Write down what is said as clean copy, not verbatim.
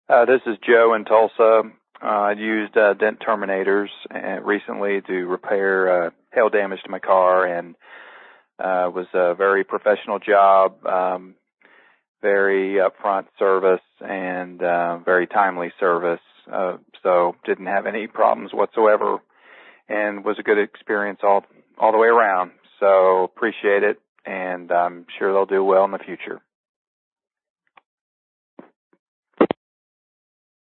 This is Joe in Tulsa. I used Dent Terminators recently to repair hail damage to my car, and was a very professional job, very upfront service, and very timely service. So didn't have any problems whatsoever, and was a good experience all the way around. So appreciate it, and I'm sure they'll do well in the future.